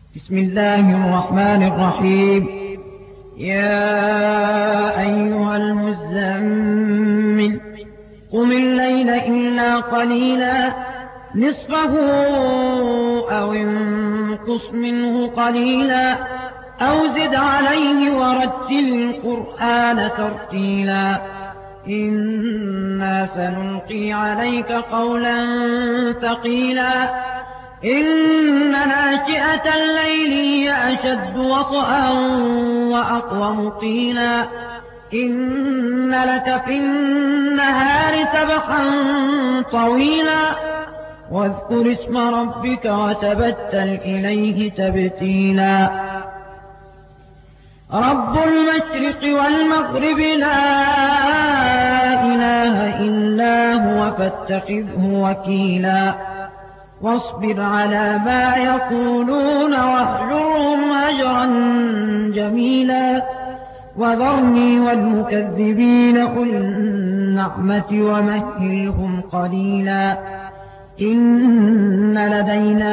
بسم الله الرحمن الرحيم. يا أيها المزمل قم الليل إلا قليلا نصفه أو انقص منه قليلا أو زد عليه ورتل القرآن ترتيلا إنا سنلقي عليك قولا ثقيلا إن ناشئة الليل هي أشد وطئا وأقوم قيلا إن لك في النهار سبحا طويلا واذكر اسم ربك وتبتل إليه تبتيلا رب المشرق والمغرب لا إله إلا هو فاتخذه وكيلا واصبر على ما يقولون واهجرهم هجرا جميلا وذرني والمكذبين أولي النعمة ومهلهم قليلا إن لدينا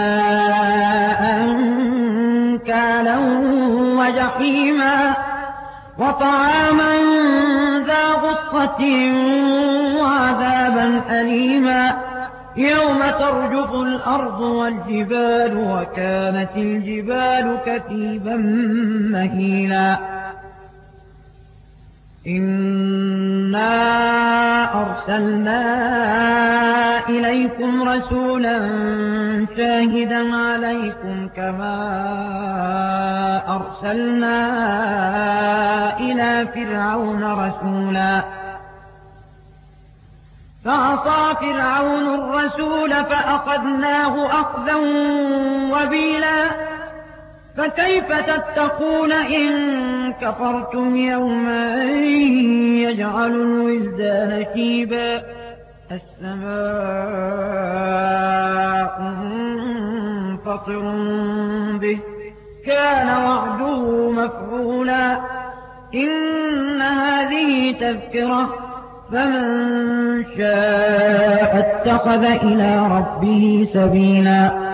أنكالا وجحيما وطعاما ذا غصة وعذابا أليما يوم ترجف الأرض والجبال وكانت الجبال كثيبا مهيلا إنا أرسلنا إليكم رسولا شاهدا عليكم كما أرسلنا إلى فرعون رسولا فعصى فرعون الرسول فأخذناه أخذا وبيلا فكيف تتقون إن كفرتم يوما يجعل الولدان شيبا السماء منفطر به كان وعده مفعولا إن هذه تذكرة فمن شاء اتخذ إلى ربه سبيلا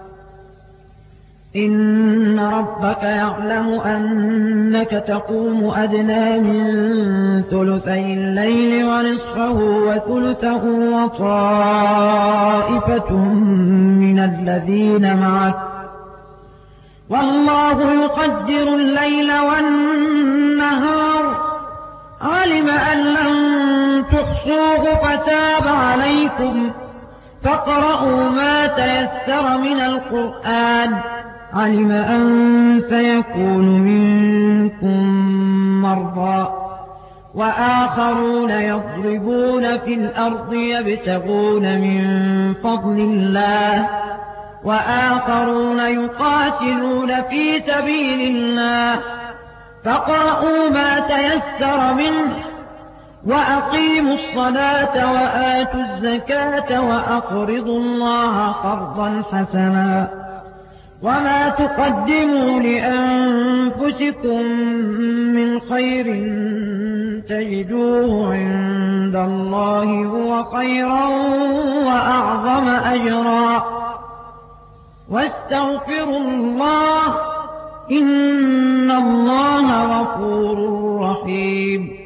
إن ربك يعلم أنك تقوم أدنى من ثلثي الليل ونصفه وثلثه وطائفة من الذين معك والله يقدر الليل والنهار علم أن لن تحصوه فتاب عليكم فاقرؤوا ما تيسر من القرآن علم أن سيكون منكم مرضى وآخرون يضربون في الأرض يبتغون من فضل الله وآخرون يقاتلون في سبيل الله فاقرؤوا ما تيسر منه وأقيموا الصلاة وآتوا الزكاة وأقرضوا الله قرضا حسنا وما تقدموا لأنفسكم من خير تجدوه عند الله هو خيرا وأعظم أجرا واستغفروا الله إن الله غفور رحيم